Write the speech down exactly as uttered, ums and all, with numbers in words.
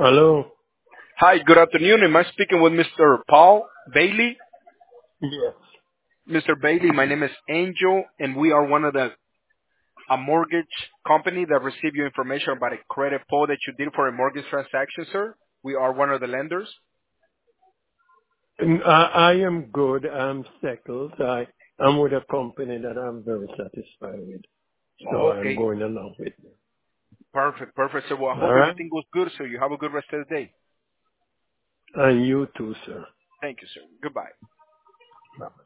Hello. Hi, good afternoon. Am I speaking with Mister Paul Bailey? Yes. Mister Bailey, my name is Angel, and we are one of the a mortgage company that received your information about a credit pull that you did for a mortgage transaction, sir. We are one of the lenders. Mm, I, I am good. I'm settled. I am with a company that I'm very satisfied with. So I'm Okay, going along with them. perfect, perfect. So well, I hope All right. everything goes good, so you have a good rest of the day. And you too, sir. Thank you, sir. Goodbye. Bye.